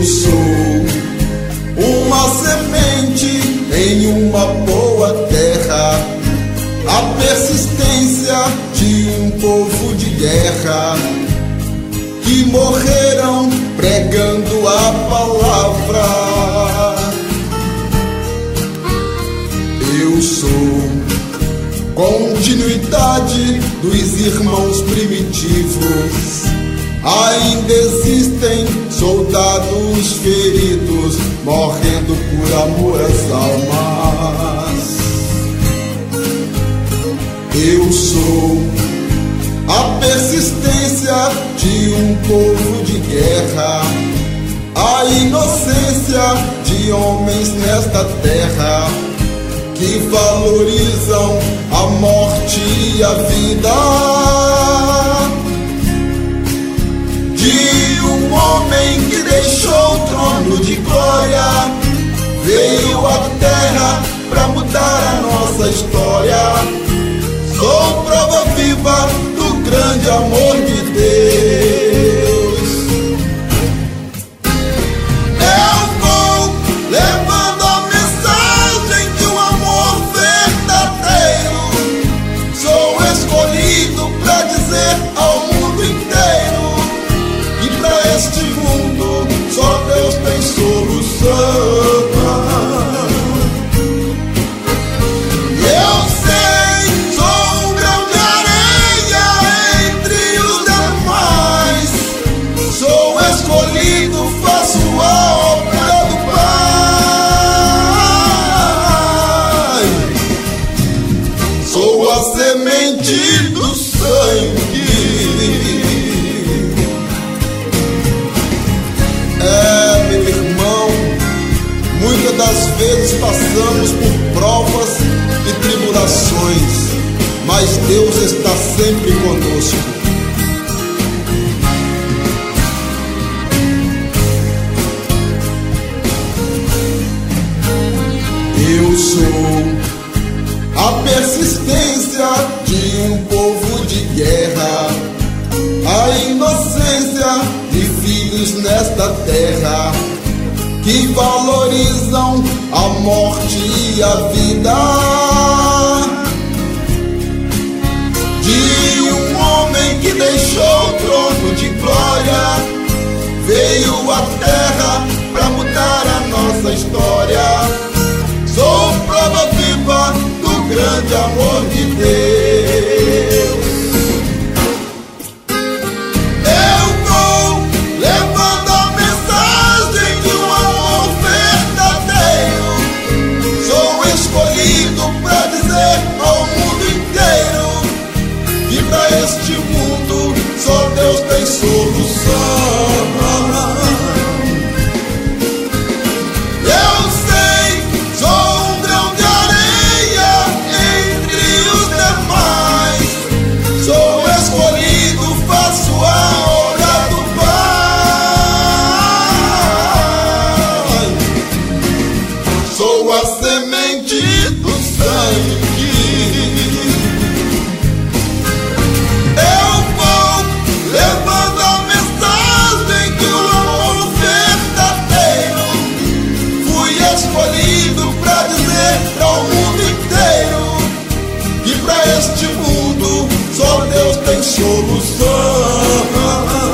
sou uma semente em uma boa terra, a persistência de um povo de guerra, que morreram pregando a palavra. Eu sou continuidade dos irmãos primitivos. Ainda existem soldados feridos, morrendo por amor às almas. Eu sou a persistência de um povo de guerra, a inocência de homens nesta terra, que valorizam a morte e a vida, de um homem que deixou o trono de glória, veio à terra pra mudar a nossa história. Sou prova viva do grande amor de Deus. Eu vou levando a mensagem de um amor verdadeiro. Sou escolhido pra dizer ao mundo inteiro que pra este mundo só Deus tem solução. Faço a obra do Pai. Sou a semente do sangue. Meu irmão, muitas das vezes passamos por provas e tribulações, mas Deus está sempre conosco. Eu sou a persistência de um povo de guerra, a inocência de filhos nesta terra, que valorizam a morte e a vida, de um homem que deixou o trono de glória, veio à terra pra mudar a nossa história. Sou prova viva do grande amor de Deus. Eu vou levando a mensagem de um amor verdadeiro. Sou escolhido pra dizer ao mundo inteiro que pra este mundo só Deus tem solução. Sou a semente do sangue. Eu vou levando a mensagem de um amor verdadeiro. Fui escolhido pra dizer ao mundo inteiro que pra este mundo só Deus tem solução.